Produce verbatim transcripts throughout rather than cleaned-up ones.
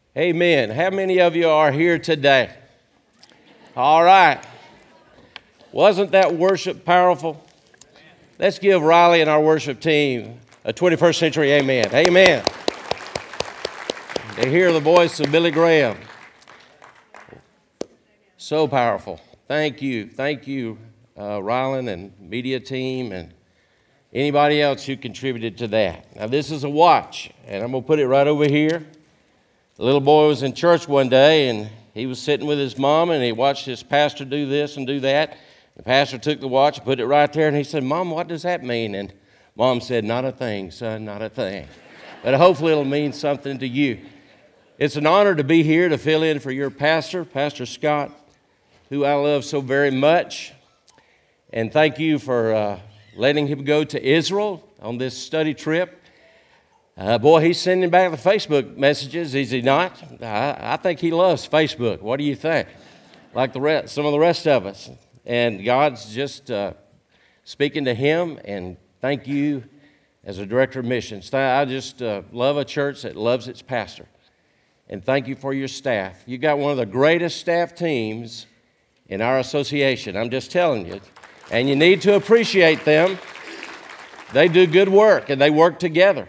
Amen. How many of you are here today? All right. Wasn't that worship powerful? Let's give Riley and our worship team a twenty-first century amen. Amen. They hear the voice of Billy Graham. So powerful. Thank you. Thank you, uh, Rylan and media team and anybody else who contributed to that. Now, this is a watch, and I'm going to put it right over here. The little boy was in church one day, and he was sitting with his mom, and he watched his pastor do this and do that. The pastor took the watch and put it right there, and he said, "Mom, what does that mean?" And Mom said, "Not a thing, son, not a thing." But hopefully it'll mean something to you. It's an honor to be here to fill in for your pastor, Pastor Scott, who I love so very much. And thank you for uh, letting him go to Israel on this study trip. Uh, boy, he's sending back the Facebook messages, is he not? I, I think he loves Facebook. What do you think? Like the rest, some of the rest of us. And God's just uh, speaking to him, and thank you as a director of missions. I just uh, love a church that loves its pastor. And thank you for your staff. You got one of the greatest staff teams in our association. I'm just telling you. And you need to appreciate them. They do good work, and they work together.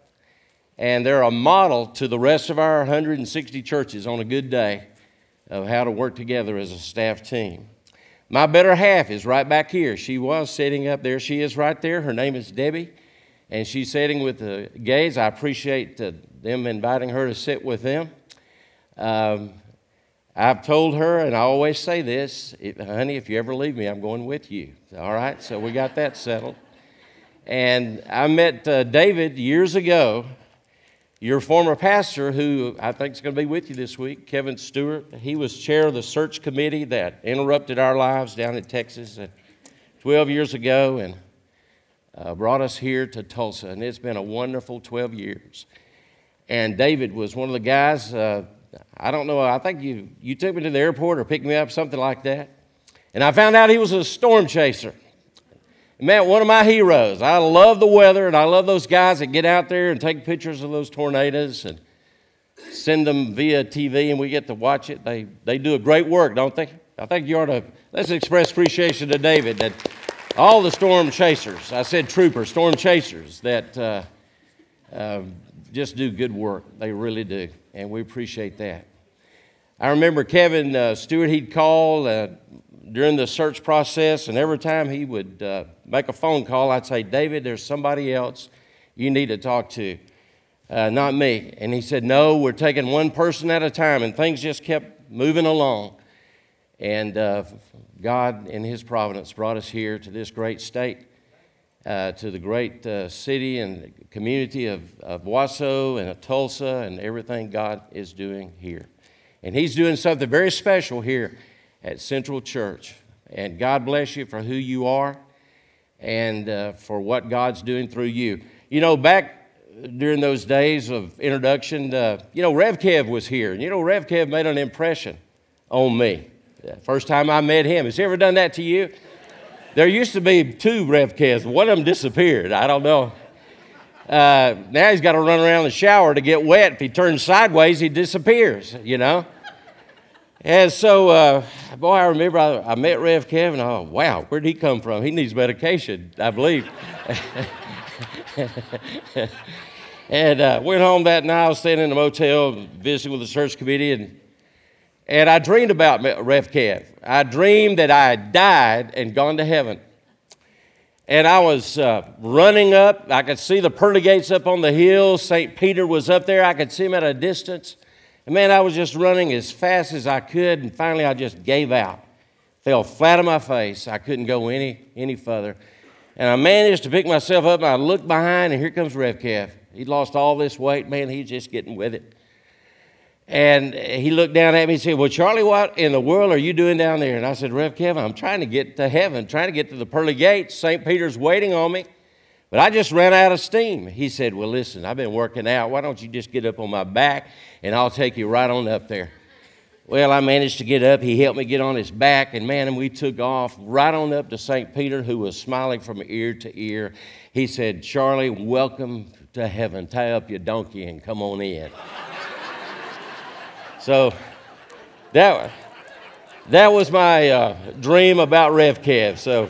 And they're a model to the rest of our one hundred sixty churches on a good day of how to work together as a staff team. My better half is right back here. She was sitting up there. She is right there. Her name is Debbie, and she's sitting with the gays. I appreciate uh, them inviting her to sit with them. Um, I've told her, and I always say this, if, honey, if you ever leave me, I'm going with you. All right? So we got that settled. And I met uh, David years ago, your former pastor, who I think is going to be with you this week, Kevin Stewart. He was chair of the search committee that interrupted our lives down in Texas uh, twelve years ago and uh, brought us here to Tulsa. And it's been a wonderful twelve years. And David was one of the guys, uh, I don't know, I think you, you took me to the airport or picked me up, something like that. And I found out he was a storm chaser. Man, one of my heroes. I love the weather, and I love those guys that get out there and take pictures of those tornadoes and send them via T V, and we get to watch it. They they do a great work, don't they? I think you ought to, let's express appreciation to David that all the storm chasers, I said troopers, storm chasers, that uh, uh, just do good work. They really do, and we appreciate that. I remember Kevin uh, Stewart, he'd call uh, during the search process, and every time he would uh, make a phone call, I'd say, "David, there's somebody else you need to talk to, uh, not me." And he said, "No, we're taking one person at a time," and things just kept moving along. And uh, God, in His providence, brought us here to this great state, uh, to the great uh, city and community of, of Wasso and of Tulsa and everything God is doing here. And He's doing something very special here at Central Church. And God bless you for who you are and uh, for what God's doing through you. You know, back during those days of introduction, uh, you know, Rev Kev was here. And you know, Rev Kev made an impression on me. The first time I met him. Has he ever done that to you? There used to be two Rev Kevs. One of them disappeared. I don't know. Uh, now he's got to run around the shower to get wet. If he turns sideways, he disappears, you know. And so, uh, boy, I remember I, I met Rev Kevin. Oh, wow, where'd he come from? He needs medication, I believe. and uh, went home that night. I was staying in the motel, visiting with the search committee, and and I dreamed about Rev Kev. I dreamed that I had died and gone to heaven. And I was uh, running up. I could see the pearly gates up on the hill. Saint Peter was up there. I could see him at a distance. And man, I was just running as fast as I could, and finally I just gave out. Fell flat on my face. I couldn't go any any further. And I managed to pick myself up, and I looked behind, and here comes Rev Kev. He'd lost all this weight. Man, he's just getting with it. And he looked down at me and said, "Well, Charlie, what in the world are you doing down there?" And I said, "Rev Kev, I'm trying to get to heaven, trying to get to the pearly gates. Saint Peter's waiting on me. But I just ran out of steam." He said, "Well, listen, I've been working out. Why don't you just get up on my back, and I'll take you right on up there." Well, I managed to get up. He helped me get on his back, and man, and we took off right on up to Saint Peter, who was smiling from ear to ear. He said, "Charlie, welcome to heaven. Tie up your donkey and come on in." So that, that was my uh, dream about Rev Kev. So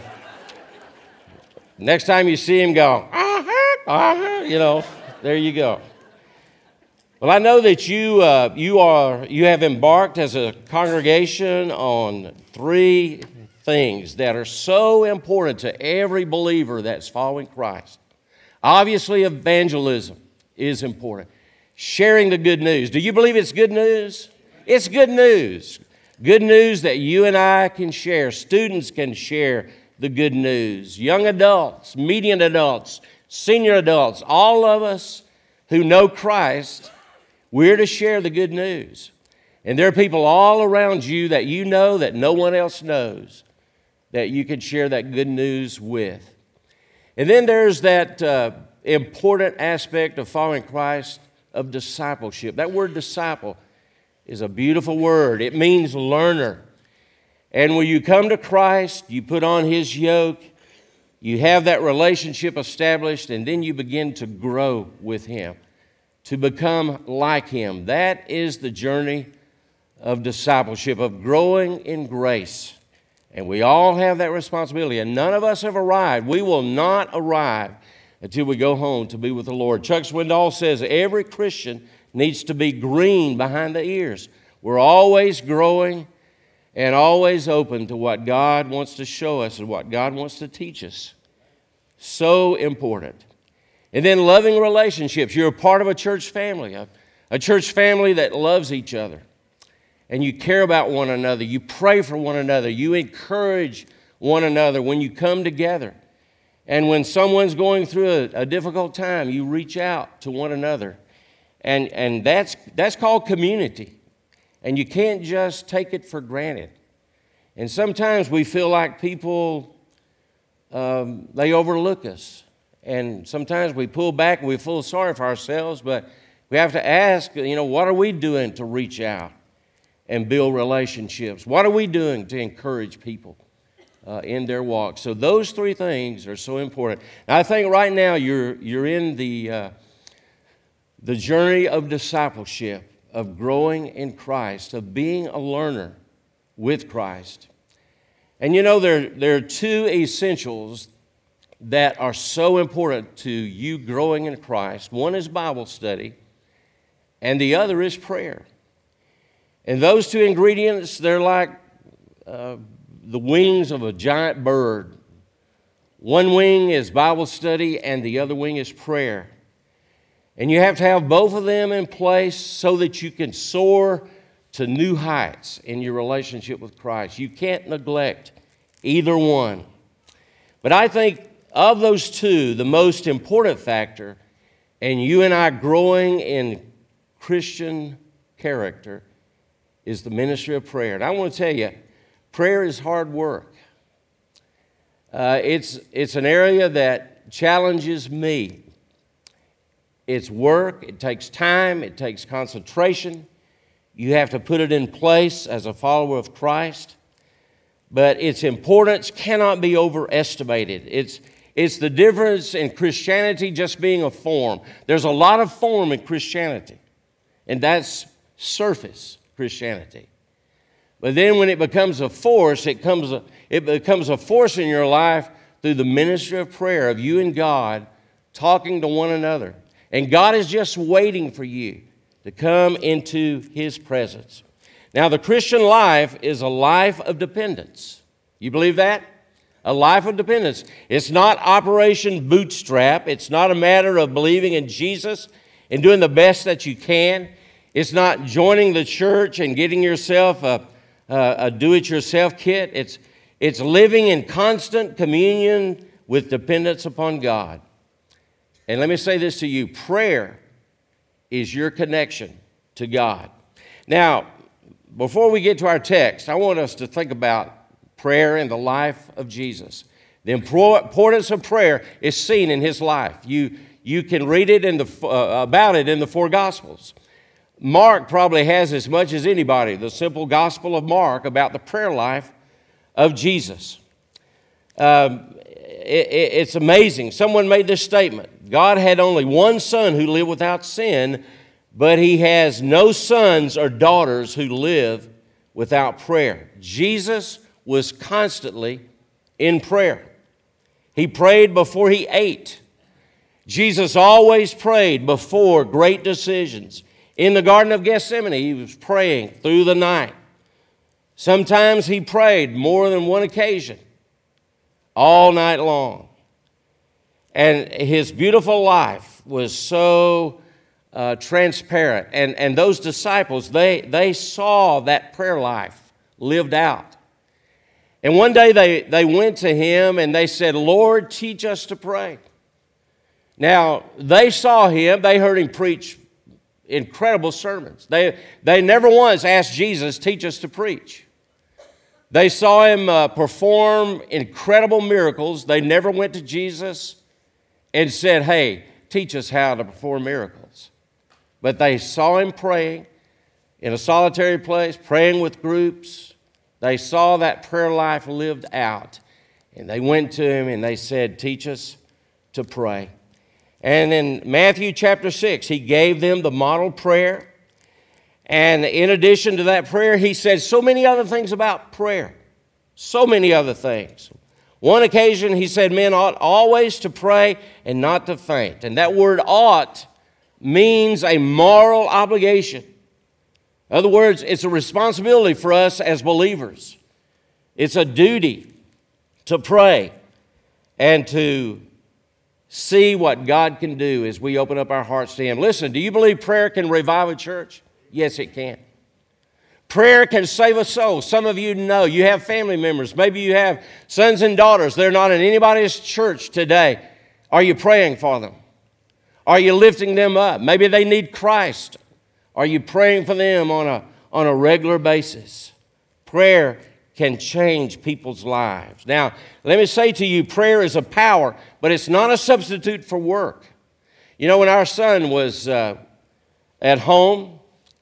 next time you see him go, uh-huh, uh-huh, you know, there you go. Well, I know that you uh, you are you have embarked as a congregation on three things that are so important to every believer that's following Christ. Obviously, evangelism is important. Sharing the good news. Do you believe it's good news? It's good news. Good news that you and I can share. Students can share the good news. Young adults, median adults, senior adults, all of us who know Christ, we're to share the good news. And there are people all around you that you know that no one else knows that you can share that good news with. And then there's that uh, important aspect of following Christ of discipleship. That word disciple is a beautiful word. It means learner. And when you come to Christ, you put on His yoke, you have that relationship established, and then you begin to grow with Him, to become like Him. That is the journey of discipleship, of growing in grace. And we all have that responsibility, and none of us have arrived. We will not arrive until we go home to be with the Lord. Chuck Swindoll says every Christian needs to be green behind the ears. We're always growing and always open to what God wants to show us and what God wants to teach us. So important. And then loving relationships. You're a part of a church family, a, a church family that loves each other. And you care about one another. You pray for one another. You encourage one another when you come together. And when someone's going through a, a difficult time, you reach out to one another. And, and that's, that's called community. And you can't just take it for granted. And sometimes we feel like people, um, they overlook us. And sometimes we pull back and we feel sorry for ourselves, but we have to ask, you know, what are we doing to reach out and build relationships? What are we doing to encourage people uh, in their walk? So those three things are so important. Now, I think right now you're, you're in the, uh, the journey of discipleship, of growing in Christ, of being a learner with Christ. And you know, there, there are two essentials that are so important to you growing in Christ. One is Bible study, and the other is prayer. And those two ingredients, they're like uh, the wings of a giant bird. One wing is Bible study, and the other wing is prayer. And you have to have both of them in place so that you can soar to new heights in your relationship with Christ. You can't neglect either one. But I think of those two, the most important factor, and you and I growing in Christian character, is the ministry of prayer. And I want to tell you, prayer is hard work. Uh, it's, it's an area that challenges me. It's work, it takes time, it takes concentration. You have to put it in place as a follower of Christ. But its importance cannot be overestimated. It's It's the difference in Christianity just being a form. There's a lot of form in Christianity, and that's surface Christianity. But then when it becomes a force, it, comes a, it becomes a force in your life through the ministry of prayer, of you and God talking to one another. And God is just waiting for you to come into His presence. Now, the Christian life is a life of dependence. You believe that? A life of dependence. It's not Operation Bootstrap. It's not a matter of believing in Jesus and doing the best that you can. It's not joining the church and getting yourself a, a, a do-it-yourself kit. It's, it's living in constant communion with dependence upon God. And let me say this to you. Prayer is your connection to God. Now, before we get to our text, I want us to think about prayer in the life of Jesus. The importance of prayer is seen in His life. You, you can read it in the, uh, about it in the four Gospels. Mark probably has as much as anybody, the simple Gospel of Mark, about the prayer life of Jesus. Um, it, it, it's amazing. Someone made this statement. God had only one Son who lived without sin, but he has no sons or daughters who live without prayer. Jesus was constantly in prayer. He prayed before he ate. Jesus always prayed before great decisions. In the Garden of Gethsemane, he was praying through the night. Sometimes he prayed more than one occasion, all night long. And his beautiful life was so uh, transparent. And, and those disciples, they, they saw that prayer life lived out. And one day they, they went to him and they said, "Lord, teach us to pray." Now, they saw him, they heard him preach incredible sermons. They, they never once asked Jesus, "Teach us to preach." They saw him uh, perform incredible miracles. They never went to Jesus and said, "Hey, teach us how to perform miracles." But they saw him praying in a solitary place, praying with groups. They saw that prayer life lived out. And they went to him and they said, "Teach us to pray." And in Matthew chapter six, he gave them the model prayer. And in addition to that prayer, he said so many other things about prayer. So many other things. One occasion, he said, men ought always to pray and not to faint. And that word ought means a moral obligation. In other words, it's a responsibility for us as believers. It's a duty to pray and to see what God can do as we open up our hearts to him. Listen, do you believe prayer can revive a church? Yes, it can. Prayer can save a soul. Some of you know you have family members. Maybe you have sons and daughters. They're not in anybody's church today. Are you praying for them? Are you lifting them up? Maybe they need Christ. Are you praying for them on a, on a regular basis? Prayer can change people's lives. Now, let me say to you, prayer is a power, but it's not a substitute for work. You know, when our son was uh, at home,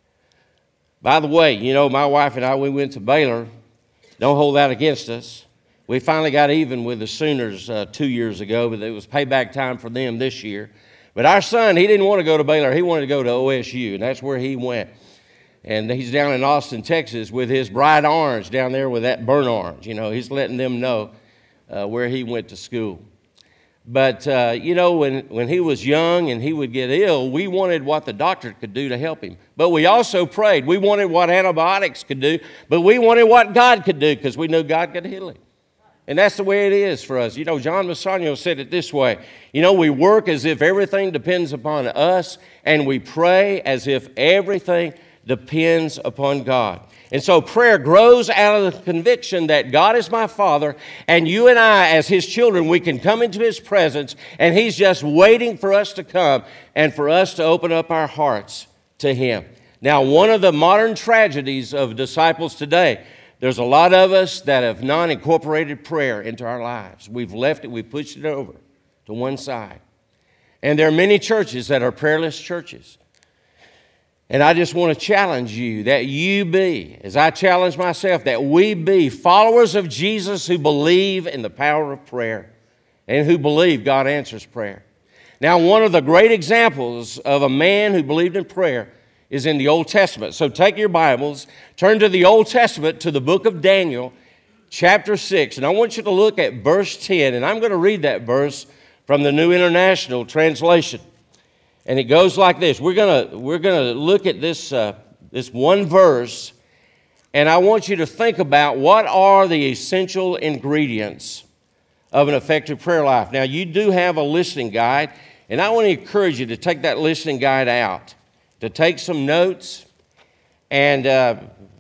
by the way, you know, my wife and I, we went to Baylor. Don't hold that against us. We finally got even with the Sooners uh, two years ago, but it was payback time for them this year. But our son, he didn't want to go to Baylor. He wanted to go to O S U, and that's where he went. And he's down in Austin, Texas, with his bright orange down there with that burnt orange. You know, he's letting them know uh, where he went to school. But, uh, you know, when, when he was young and he would get ill, we wanted what the doctor could do to help him. But we also prayed. We wanted what antibiotics could do, but we wanted what God could do because we knew God could heal him. And that's the way it is for us. You know, John Masano said it this way. You know, we work as if everything depends upon us, and we pray as if everything depends upon God. And so prayer grows out of the conviction that God is my Father, and you and I, as his children, we can come into his presence, and he's just waiting for us to come and for us to open up our hearts to him. Now, one of the modern tragedies of disciples today, there's a lot of us that have not incorporated prayer into our lives. We've left it, we've pushed it over to one side. And there are many churches that are prayerless churches. And I just want to challenge you that you be, as I challenge myself, that we be followers of Jesus who believe in the power of prayer and who believe God answers prayer. Now, one of the great examples of a man who believed in prayer is in the Old Testament. So take your Bibles, turn to the Old Testament, to the book of Daniel, chapter six. And I want you to look at verse ten, and I'm going to read that verse from the New International Translation. And it goes like this. We're gonna we're gonna look at this uh, this one verse, and I want you to think about what are the essential ingredients of an effective prayer life. Now, you do have a listening guide, and I want to encourage you to take that listening guide out, to take some notes, and uh,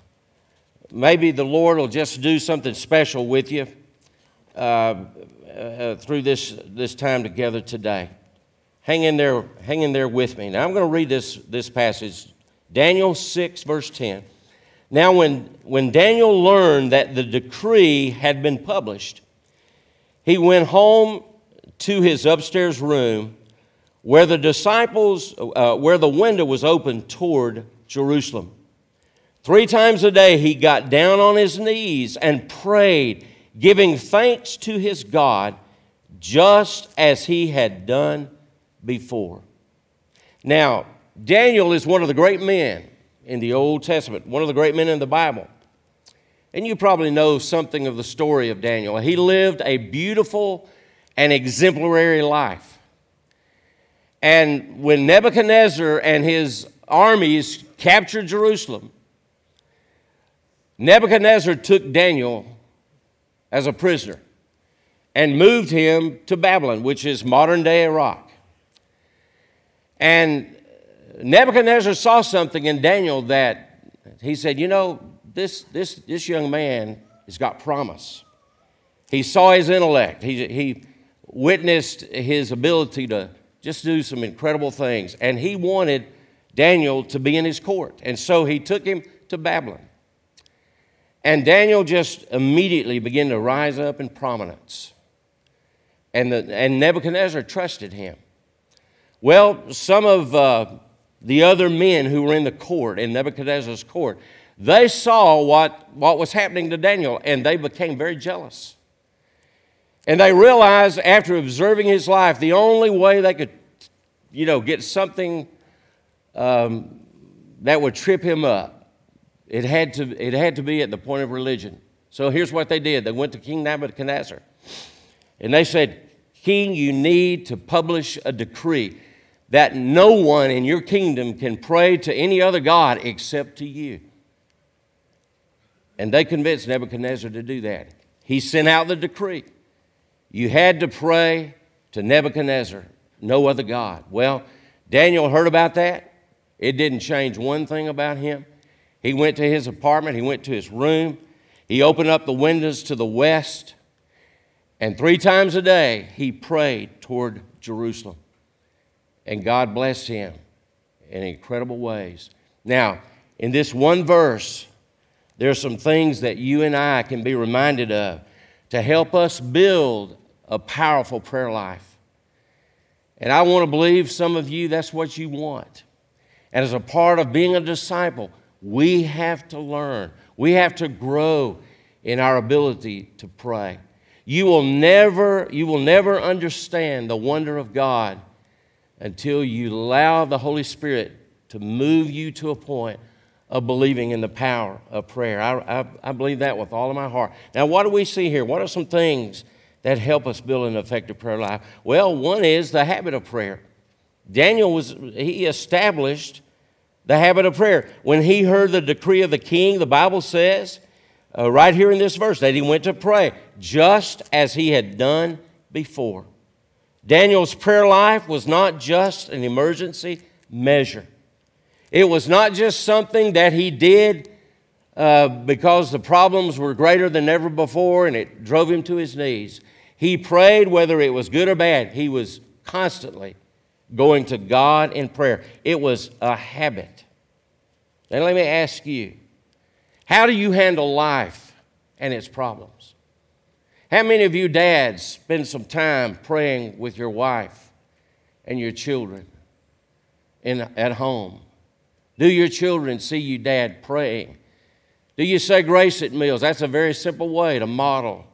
maybe the Lord will just do something special with you uh, uh, through this this time together today. Hang in there, hang in there with me. Now I'm going to read this, this passage, Daniel six, verse ten. Now when, when Daniel learned that the decree had been published, he went home to his upstairs room where the disciples, uh, where the window was open toward Jerusalem. Three times a day he got down on his knees and prayed, giving thanks to his God, just as he had done before. Now, Daniel is one of the great men in the Old Testament, one of the great men in the Bible. And you probably know something of the story of Daniel. He lived a beautiful and exemplary life. And when Nebuchadnezzar and his armies captured Jerusalem, Nebuchadnezzar took Daniel as a prisoner and moved him to Babylon, which is modern-day Iraq. And Nebuchadnezzar saw something in Daniel that he said, you know, this, this, this young man has got promise. He saw his intellect. He, he witnessed his ability to just do some incredible things. And he wanted Daniel to be in his court. And so he took him to Babylon. And Daniel just immediately began to rise up in prominence. And, the, and Nebuchadnezzar trusted him. Well, some of uh, the other men who were in the court, in Nebuchadnezzar's court, they saw what, what was happening to Daniel, and they became very jealous. And they realized, after observing his life, the only way they could, you know, get something um, that would trip him up, it had to, it had to be at the point of religion. So here's what they did. They went to King Nebuchadnezzar, and they said, King, you need to publish a decree that no one in your kingdom can pray to any other god except to you. And they convinced Nebuchadnezzar to do that. He sent out the decree. You had to pray to Nebuchadnezzar, no other god. Well, Daniel heard about that. It didn't change one thing about him. He went to his apartment. He went to his room. He opened up the windows to the west. And three times a day, he prayed toward Jerusalem. And God blessed him in incredible ways. Now, in this one verse, there are some things that you and I can be reminded of to help us build a powerful prayer life. And I want to believe some of you, that's what you want. And as a part of being a disciple, we have to learn. We have to grow in our ability to pray. You will never, you will never understand the wonder of God until you allow the Holy Spirit to move you to a point of believing in the power of prayer. I, I, I believe that with all of my heart. Now, what do we see here? What are some things that help us build an effective prayer life? Well, one is the habit of prayer. Daniel was, he established the habit of prayer. When he heard the decree of the king, the Bible says, uh, right here in this verse, that he went to pray, just as he had done before. Daniel's prayer life was not just an emergency measure. It was not just something that he did uh, because the problems were greater than ever before and it drove him to his knees. He prayed whether it was good or bad. He was constantly going to God in prayer. It was a habit. Now let me ask you, how do you handle life and its problems? How many of you dads spend some time praying with your wife and your children in, at home? Do your children see you, dad, praying? Do you say grace at meals? That's a very simple way to model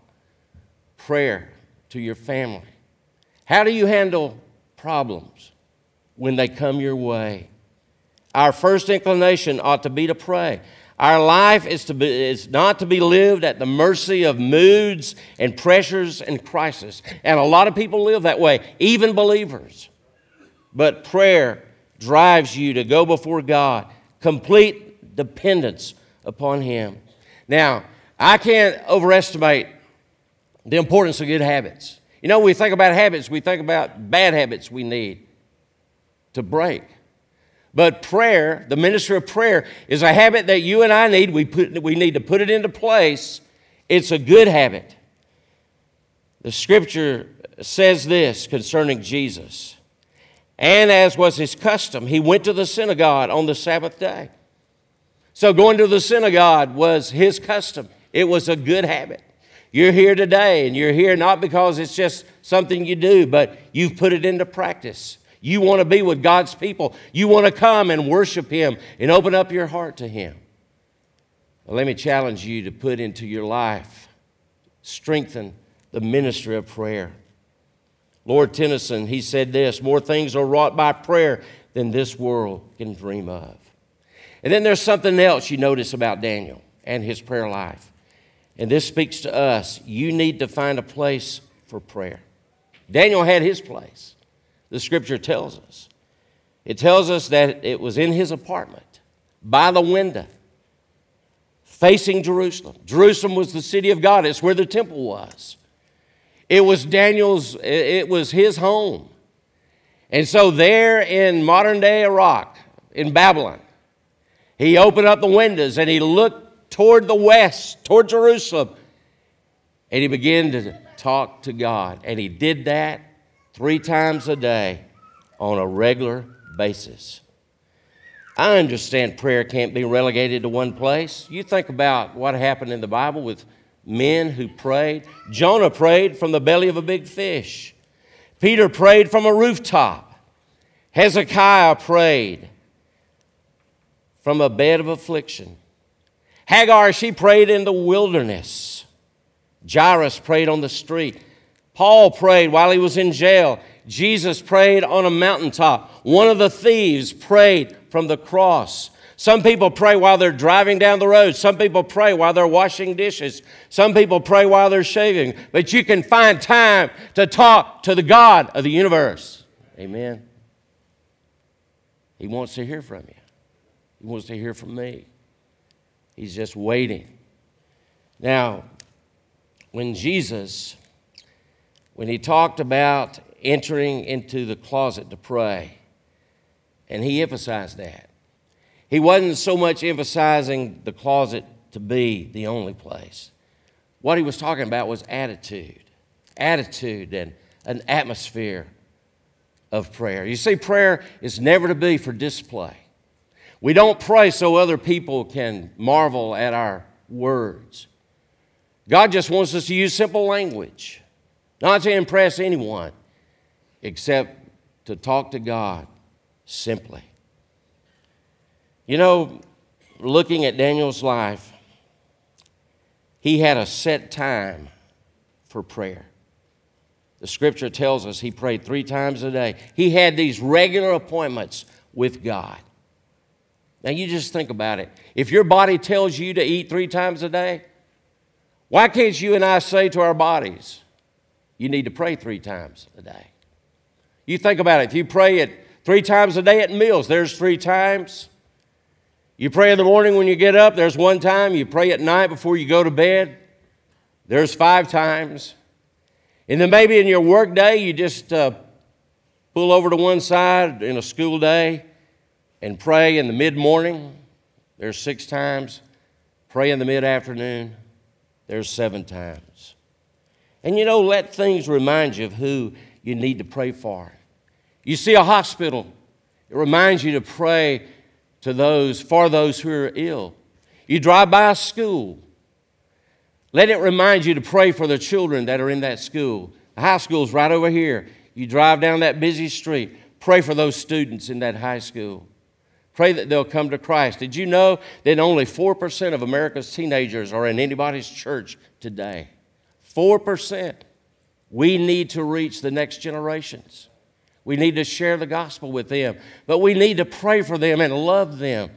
prayer to your family. How do you handle problems when they come your way? Our first inclination ought to be to pray. Our life is, to be, is not to be lived at the mercy of moods and pressures and crises. And a lot of people live that way, even believers. But prayer drives you to go before God, complete dependence upon Him. Now, I can't overestimate the importance of good habits. You know, we think about habits, we think about bad habits we need to break. But prayer, the ministry of prayer, is a habit that you and I need. We, put, we need to put it into place. It's a good habit. The Scripture says this concerning Jesus. And as was his custom, he went to the synagogue on the Sabbath day. So going to the synagogue was his custom. It was a good habit. You're here today, and you're here not because it's just something you do, but you've put it into practice. You want to be with God's people. You want to come and worship Him and open up your heart to Him. Well, let me challenge you to put into your life, strengthen the ministry of prayer. Lord Tennyson, he said this, more things are wrought by prayer than this world can dream of. And then there's something else you notice about Daniel and his prayer life. And this speaks to us. You need to find a place for prayer. Daniel had his place. The scripture tells us. It tells us that it was in his apartment, by the window, facing Jerusalem. Jerusalem was the city of God. It's where the temple was. It was Daniel's, it was his home. And so there in modern-day Iraq, in Babylon, he opened up the windows and he looked toward the west, toward Jerusalem, and he began to talk to God. And he did that three times a day on a regular basis. I understand prayer can't be relegated to one place. You think about what happened in the Bible with men who prayed. Jonah prayed from the belly of a big fish. Peter prayed from a rooftop. Hezekiah prayed from a bed of affliction. Hagar, she prayed in the wilderness. Jairus prayed on the street. Paul prayed while he was in jail. Jesus prayed on a mountaintop. One of the thieves prayed from the cross. Some people pray while they're driving down the road. Some people pray while they're washing dishes. Some people pray while they're shaving. But you can find time to talk to the God of the universe. Amen. He wants to hear from you. He wants to hear from me. He's just waiting. Now, when Jesus, when he talked about entering into the closet to pray, and he emphasized that, he wasn't so much emphasizing the closet to be the only place. What he was talking about was attitude, attitude and an atmosphere of prayer. You see, prayer is never to be for display. We don't pray so other people can marvel at our words. God just wants us to use simple language, not to impress anyone, except to talk to God simply. You know, looking at Daniel's life, he had a set time for prayer. The scripture tells us he prayed three times a day. He had these regular appointments with God. Now, you just think about it. If your body tells you to eat three times a day, why can't you and I say to our bodies, you need to pray three times a day? You think about it. If you pray it three times a day at meals, there's three times. You pray in the morning when you get up, there's one time. You pray at night before you go to bed, there's five times. And then maybe in your work day, you just uh, pull over to one side in a school day and pray in the mid-morning. There's six times. Pray in the mid-afternoon. There's seven times. And you know, let things remind you of who you need to pray for. You see a hospital, it reminds you to pray to those, for those who are ill. You drive by a school, let it remind you to pray for the children that are in that school. The high school's right over here. You drive down that busy street, pray for those students in that high school. Pray that they'll come to Christ. Did you know that only four percent of America's teenagers are in anybody's church today? four percent. We need to reach the next generations. We need to share the gospel with them. But we need to pray for them and love them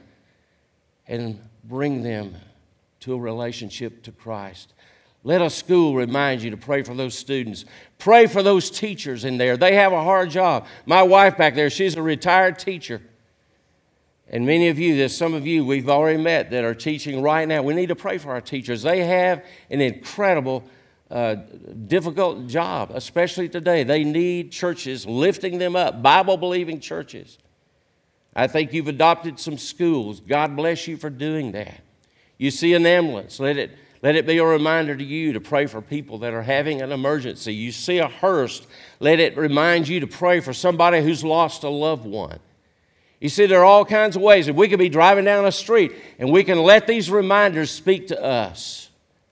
and bring them to a relationship to Christ. Let a school remind you to pray for those students. Pray for those teachers in there. They have a hard job. My wife back there, she's a retired teacher. And many of you, there's some of you we've already met that are teaching right now. We need to pray for our teachers. They have an incredible, uh, difficult job, especially today. They need churches lifting them up, Bible-believing churches. I think you've adopted some schools. God bless you for doing that. You see an ambulance, let it, let it be a reminder to you to pray for people that are having an emergency. You see a hearse, let it remind you to pray for somebody who's lost a loved one. You see, there are all kinds of ways that we could be driving down a street and we can let these reminders speak to us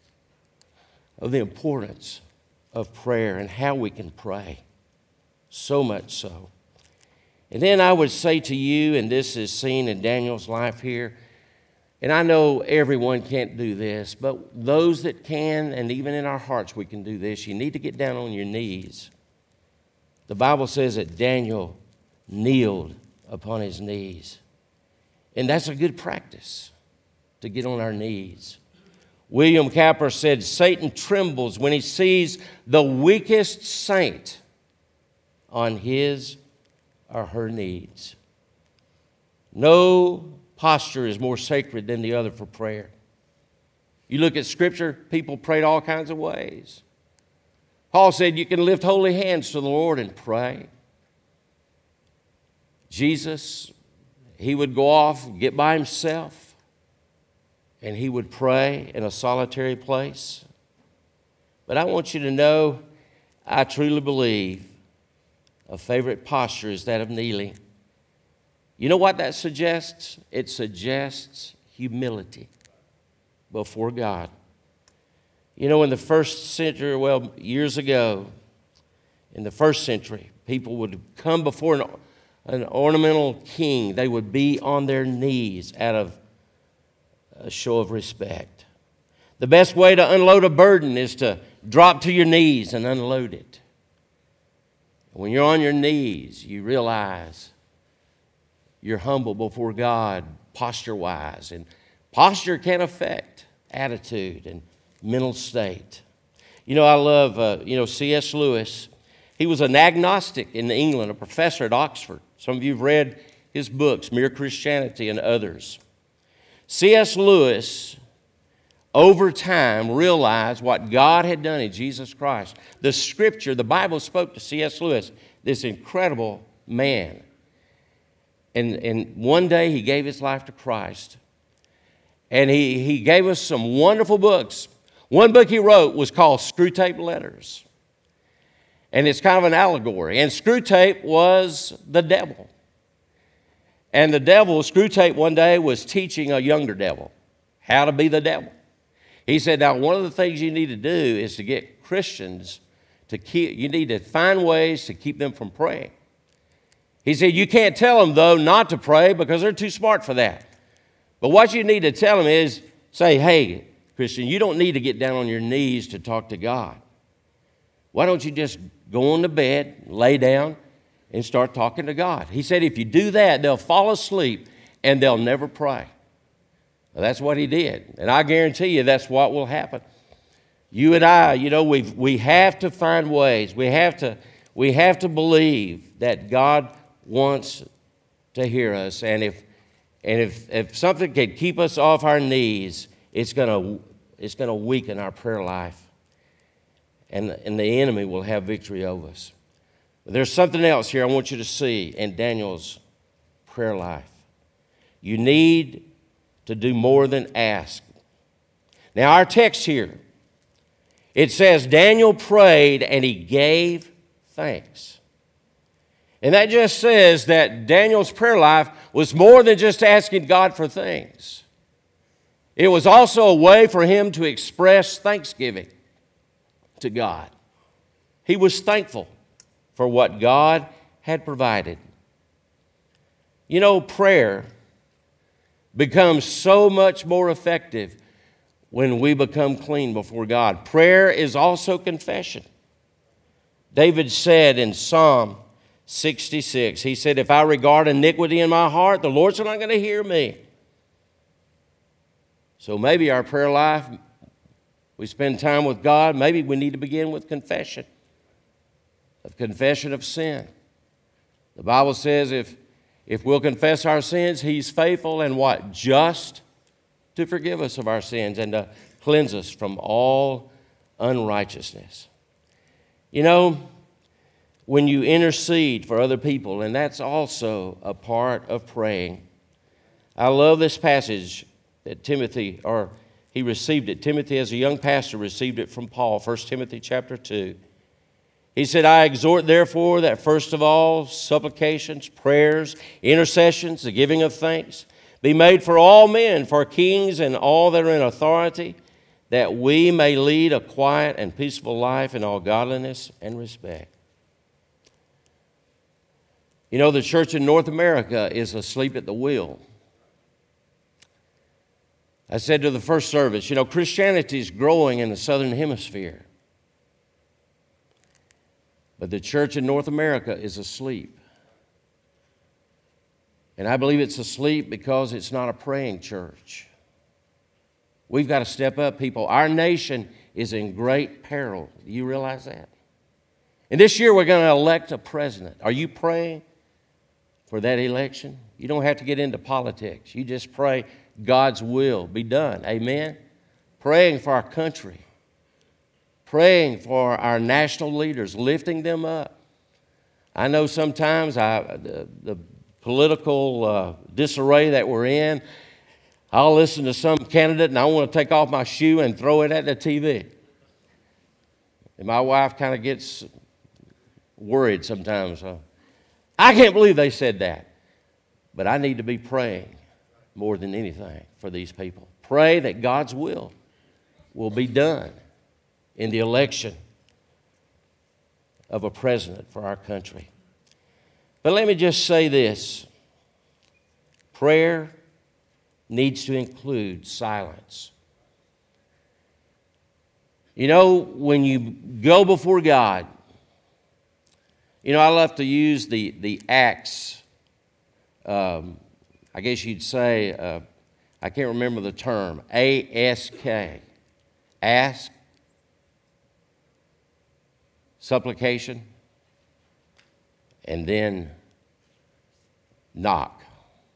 of the importance of prayer and how we can pray. So much so. And then I would say to you, and this is seen in Daniel's life here, and I know everyone can't do this, but those that can, and even in our hearts we can do this, you need to get down on your knees. The Bible says that Daniel kneeled upon his knees. And that's a good practice, to get on our knees. William Capper said, Satan trembles when he sees the weakest saint on his or her knees. No posture is more sacred than the other for prayer. You look at Scripture, people prayed all kinds of ways. Paul said you can lift holy hands to the Lord and pray. Jesus, he would go off, get by himself, and he would pray in a solitary place. But I want you to know, I truly believe a favorite posture is that of kneeling. You know what that suggests? It suggests humility before God. You know, in the first century, well, years ago, in the first century, people would come before an, an ornamental king. They would be on their knees out of a show of respect. The best way to unload a burden is to drop to your knees and unload it. When you're on your knees, you realize you're humble before God, posture-wise. And posture can affect attitude and mental state. You know, I love, uh, you know, C S Lewis. He was an agnostic in England, a professor at Oxford. Some of you have read his books, Mere Christianity and others. C S Lewis, over time, realized what God had done in Jesus Christ. The Scripture, the Bible spoke to C S Lewis, this incredible man. And, and one day he gave his life to Christ. And he, he gave us some wonderful books. One book he wrote was called Screwtape Letters. And it's kind of an allegory. And Screwtape was the devil. And the devil, Screwtape, one day was teaching a younger devil how to be the devil. He said, now, one of the things you need to do is to get Christians to keep, you need to find ways to keep them from praying. He said, you can't tell them, though, not to pray because they're too smart for that. But what you need to tell them is, say, hey, Christian, you don't need to get down on your knees to talk to God. Why don't you just go on to bed, lay down, and start talking to God? He said, if you do that, they'll fall asleep and they'll never pray. Well, that's what he did. And I guarantee you that's what will happen. You and I, you know, we we have to find ways. We have to, we have to believe that God wants to hear us. And if and if, if something can keep us off our knees, it's gonna it's gonna weaken our prayer life. And, and the enemy will have victory over us. But there's something else here I want you to see in Daniel's prayer life. You need to do more than ask. Now, our text here, it says Daniel prayed and he gave thanks. And that just says that Daniel's prayer life was more than just asking God for things. It was also a way for him to express thanksgiving to God. He was thankful for what God had provided. You know, prayer becomes so much more effective when we become clean before God. Prayer is also confession. David said in Psalm sixty-six, he said, if I regard iniquity in my heart, the Lord's not going to hear me. So maybe our prayer life, we spend time with God, maybe we need to begin with confession, of confession of sin. The Bible says if, if we'll confess our sins, He's faithful and what? Just to forgive us of our sins and to cleanse us from all unrighteousness. You know, when you intercede for other people, and that's also a part of praying. I love this passage that Timothy, or he received it. Timothy, as a young pastor, received it from Paul, First Timothy chapter two. He said, I exhort, therefore, that first of all, supplications, prayers, intercessions, the giving of thanks, be made for all men, for kings and all that are in authority, that we may lead a quiet and peaceful life in all godliness and respect. You know, the church in North America is asleep at the wheel. I said to the first service, you know, Christianity is growing in the southern hemisphere. But the church in North America is asleep. And I believe it's asleep because it's not a praying church. We've got to step up, people. Our nation is in great peril. Do you realize that? And this year we're going to elect a president. Are you praying for that election? You don't have to get into politics. You just pray God's will be done. Amen? Praying for our country. Praying for our national leaders, lifting them up. I know sometimes I, the, the political uh, disarray that we're in, I'll listen to some candidate and I want to take off my shoe and throw it at the T V. And my wife kind of gets worried sometimes. Huh? I can't believe they said that. But I need to be praying more than anything for these people. Pray that God's will will be done in the election of a president for our country. But let me just say this. Prayer needs to include silence. You know, when you go before God, you know, I love to use the, the acts. Um, I guess you'd say, uh, I can't remember the term, A S K. Ask, supplication, and then knock.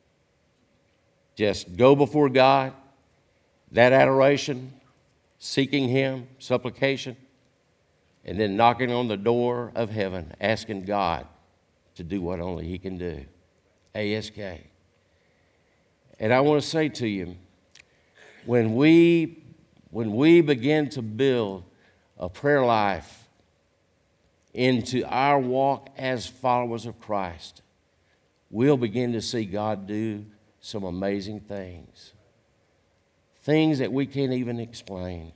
Just go before God, that adoration, seeking Him, supplication, and then knocking on the door of heaven, asking God to do what only He can do. A S K. And I want to say to you, when we, when we begin to build a prayer life into our walk as followers of Christ, we'll begin to see God do some amazing things. Things that we can't even explain.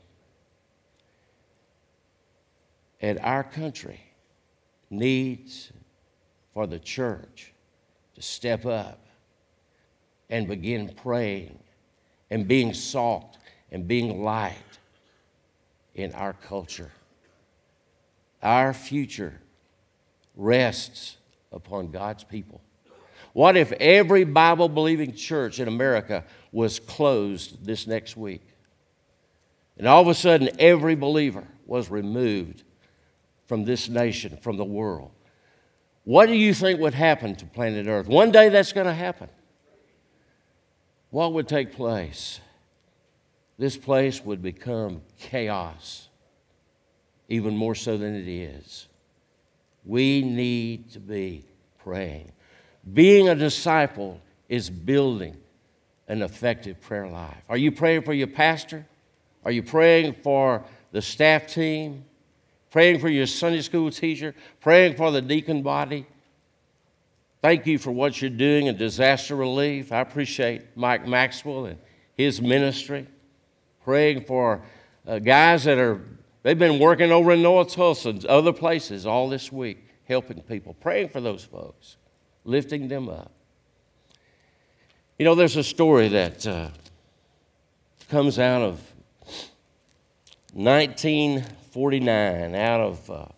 And our country needs for the church to step up and begin praying and being salt and being light in our culture. Our future rests upon God's people. What if every Bible-believing church in America was closed this next week? And all of a sudden, every believer was removed from this nation, from the world. What do you think would happen to planet Earth? One day that's going to happen. What would take place? This place would become chaos, even more so than it is. We need to be praying. Being a disciple is building an effective prayer life. Are you praying for your pastor? Are you praying for the staff team? Praying for your Sunday school teacher? Praying for the deacon body? Thank you for what you're doing in disaster relief. I appreciate Mike Maxwell and his ministry. Praying for uh, guys that are, they've been working over in North Tulsa and other places all this week, helping people. Praying for those folks, lifting them up. You know, there's a story that uh, comes out of nineteen forty-nine, out of, uh,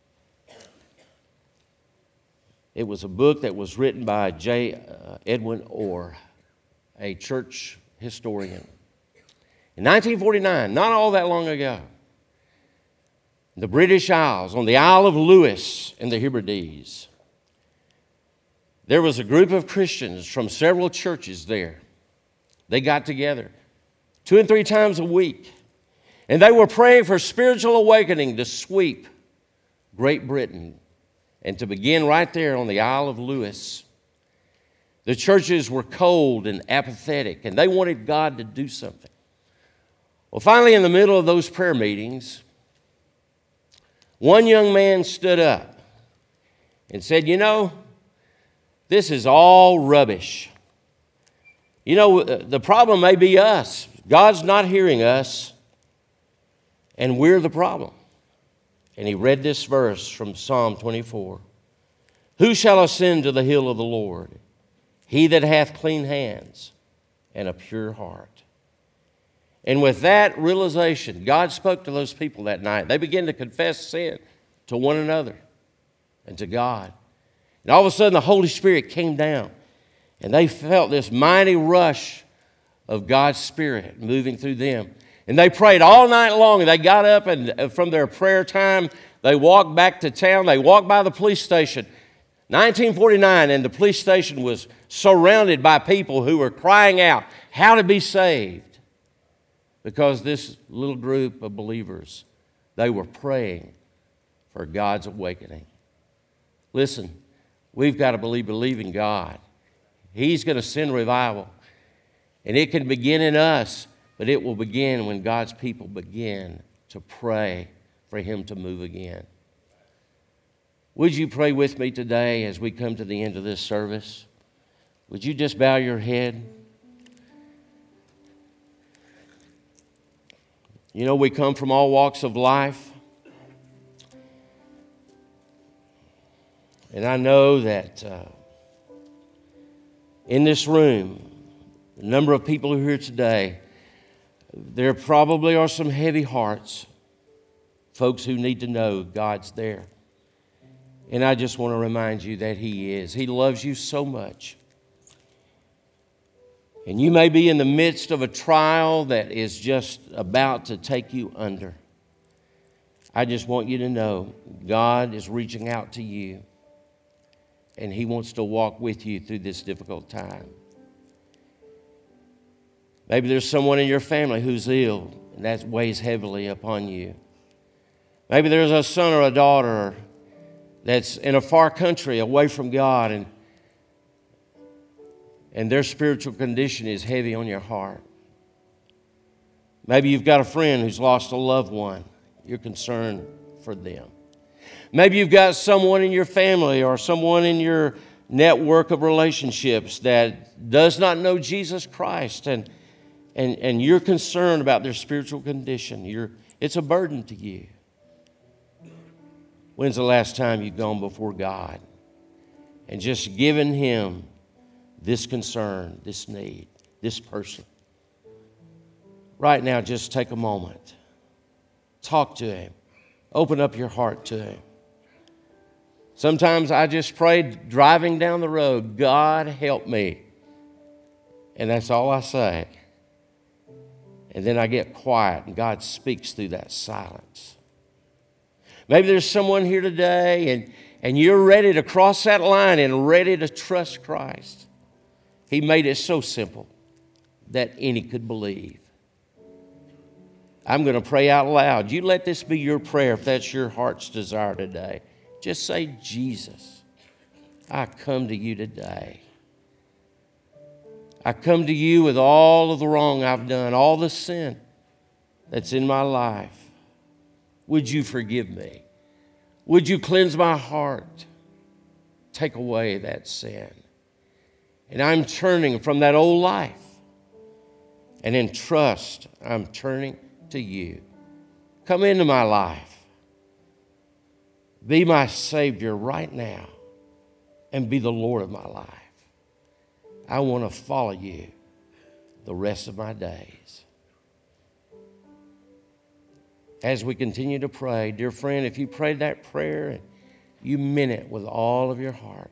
it was a book that was written by J. Uh, Edwin Orr, a church historian. In nineteen forty-nine, not all that long ago, the British Isles, on the Isle of Lewis in the Hebrides, there was a group of Christians from several churches there. They got together two and three times a week, and they were praying for spiritual awakening to sweep Great Britain and to begin right there on the Isle of Lewis. The churches were cold and apathetic, and they wanted God to do something. Well, finally, in the middle of those prayer meetings, one young man stood up and said, you know, this is all rubbish. You know, the problem may be us. God's not hearing us, and we're the problem. And he read this verse from Psalm twenty-four. Who shall ascend to the hill of the Lord? He that hath clean hands and a pure heart. And with that realization, God spoke to those people that night. They began to confess sin to one another and to God. And all of a sudden, the Holy Spirit came down. And they felt this mighty rush of God's Spirit moving through them. And they prayed all night long. And they got up, and from their prayer time, they walked back to town. They walked by the police station. nineteen forty-nine, and the police station was surrounded by people who were crying out how to be saved. Because this little group of believers, they were praying for God's awakening. Listen, we've got to believe, believe in God. He's going to send revival. And it can begin in us, but it will begin when God's people begin to pray for Him to move again. Would you pray with me today as we come to the end of this service? Would you just bow your head? You know, we come from all walks of life. And I know that uh, in this room, the number of people who are here today, there probably are some heavy hearts, folks who need to know God's there. And I just want to remind you that He is. He loves you so much. And you may be in the midst of a trial that is just about to take you under. I just want you to know God is reaching out to you, and He wants to walk with you through this difficult time. Maybe there's someone in your family who's ill, and that weighs heavily upon you. Maybe there's a son or a daughter that's in a far country away from God, and, and their spiritual condition is heavy on your heart. Maybe you've got a friend who's lost a loved one. You're concerned for them. Maybe you've got someone in your family or someone in your network of relationships that does not know Jesus Christ, and, and, and you're concerned about their spiritual condition. You're, it's a burden to you. When's the last time you've gone before God and just given Him this concern, this need, this person? Right now, just take a moment. Talk to Him. Open up your heart to Him. Sometimes I just prayed driving down the road, God help me. And that's all I say. And then I get quiet and God speaks through that silence. Maybe there's someone here today and, and you're ready to cross that line and ready to trust Christ. He made it so simple that any could believe. I'm going to pray out loud. You let this be your prayer if that's your heart's desire today. Just say, Jesus, I come to you today. I come to you with all of the wrong I've done, all the sin that's in my life. Would you forgive me? Would you cleanse my heart? Take away that sin. And I'm turning from that old life. And in trust, I'm turning to you. Come into my life. Be my Savior right now. And be the Lord of my life. I want to follow you the rest of my days. As we continue to pray, dear friend, if you prayed that prayer and you meant it with all of your heart,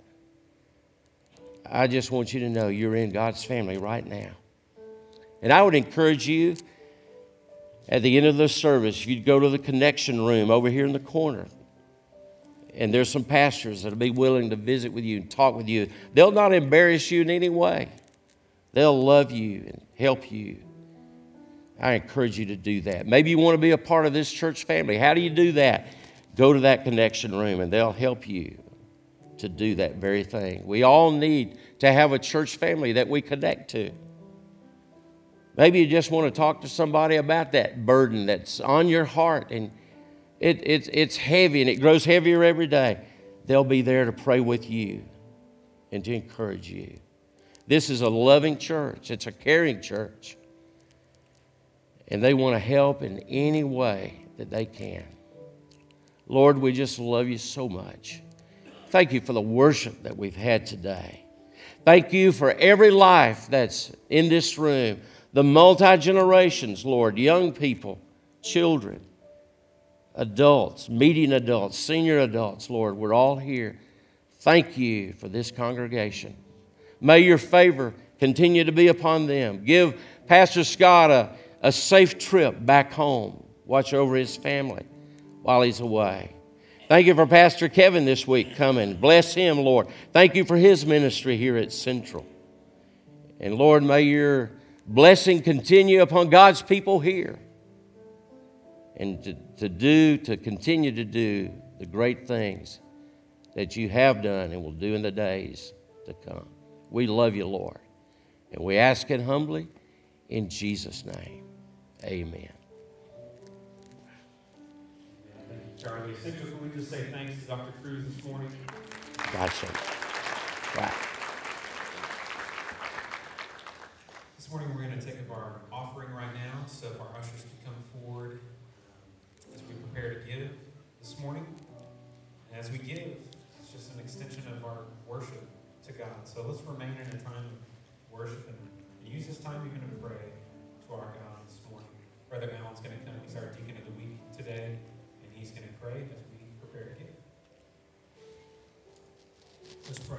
I just want you to know you're in God's family right now. And I would encourage you at the end of the service, if you'd go to the connection room over here in the corner, and there's some pastors that'll be willing to visit with you and talk with you. They'll not embarrass you in any way. They'll love you and help you. I encourage you to do that. Maybe you want to be a part of this church family. How do you do that? Go to that connection room and they'll help you to do that very thing. We all need to have a church family that we connect to. Maybe you just want to talk to somebody about that burden that's on your heart and it, it, it's heavy and it grows heavier every day. They'll be there to pray with you and to encourage you. This is a loving church. It's a caring church. And they want to help in any way that they can. Lord, we just love you so much. Thank you for the worship that we've had today. Thank you for every life that's in this room, the multi-generations, Lord, young people, children, adults, median adults, senior adults, Lord, we're all here. Thank you for this congregation. May your favor continue to be upon them. Give Pastor Scott a, a safe trip back home. Watch over his family while he's away. Thank you for Pastor Kevin this week coming. Bless him, Lord. Thank you for his ministry here at Central. And Lord, may your blessing continue upon God's people here. And to, to do, to continue to do the great things that you have done and will do in the days to come. We love you, Lord. And we ask it humbly in Jesus' name. Amen. Thank you, Charlie. Essentially, can we just say thanks to Doctor Cruz this morning? Gotcha. Wow. This morning we're going to take up our offering right now, so if our ushers can come forward um, as we prepare to give this morning. And as we give, it's just an extension of our worship to God. So let's remain in a time of worship and use this time even to pray to our God this morning. Brother Alan's going to come. He's our deacon of the week today, and he's going to pray as we prepare to give. Let's pray.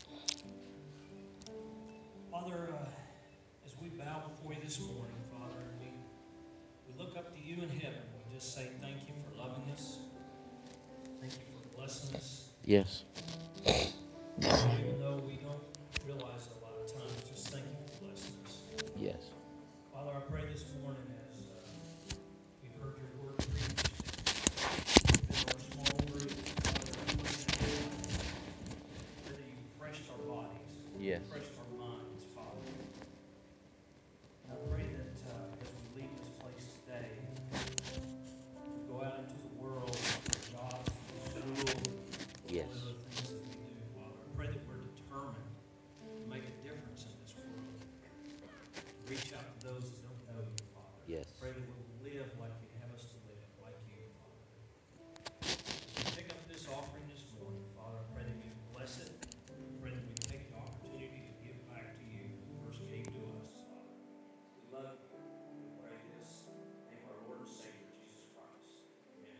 Father, uh, as we bow before you this morning, Father, and we, we look up to you in heaven, we just say thank you for loving us. Thank you for blessing us. Yes. Even though we don't realize it a lot of times, just thank you for blessing us. Yes. Father, I pray this morning as uh, we've heard your word preached in our small group, Father, I pray that you refreshed our bodies, Yes. refreshed our minds, Father. And I pray that uh, as we leave this place today, we go out into the world, our jobs, school, Yes. all the other things that we do, Father. I pray that we're determined to make a difference in this world. Reach out to those who don't know you, Father. Yes. Pray that we'll live like you have us to live, like you, Father. As we pick up this offering this morning, Father, I pray that you bless it. I pray that we take the opportunity to give back to you who first gave to us, Father. We love you. We pray this in the name of our Lord and Savior, Jesus Christ. Amen.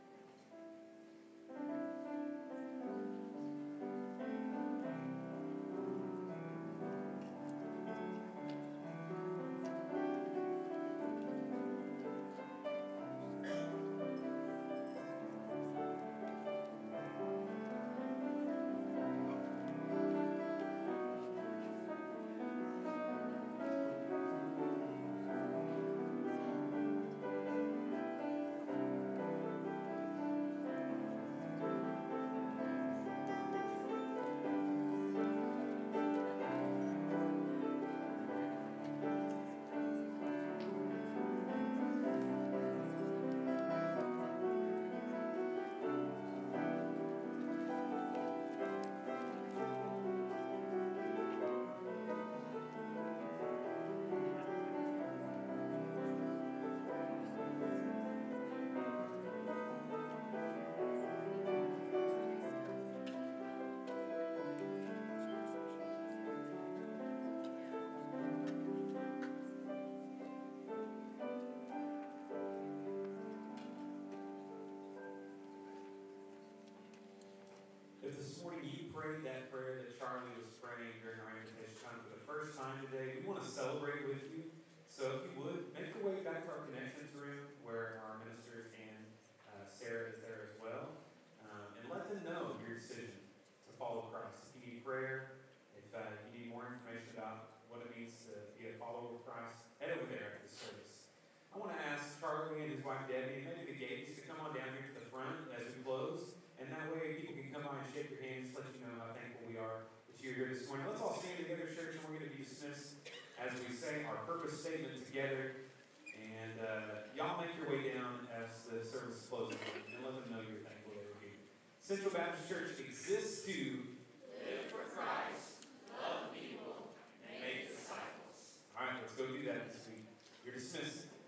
If this morning you prayed that prayer that Charlie was praying during our invitation time for the first time today, we want to celebrate with you. So if you would, make your way back to our connections room where our ministers and uh, Sarah is there as well. Um, and let them know your decision to follow Christ. If you need prayer, if uh, you need more information about what it means to be a follower of Christ, head over there after the service. I want to ask Charlie and his wife Debbie and maybe the Gates to come on down here to the front as we close. And that way people can come by and shake your hands, let you know how thankful we are that you're here this morning. Let's all stand together, church, and we're going to be dismissed as we say our purpose statement together. And uh, y'all make your way down as the service closes and let them know you're thankful they're here. Central Baptist Church exists to live for Christ, love people, and make disciples. All right, let's go do that this week. You're dismissed.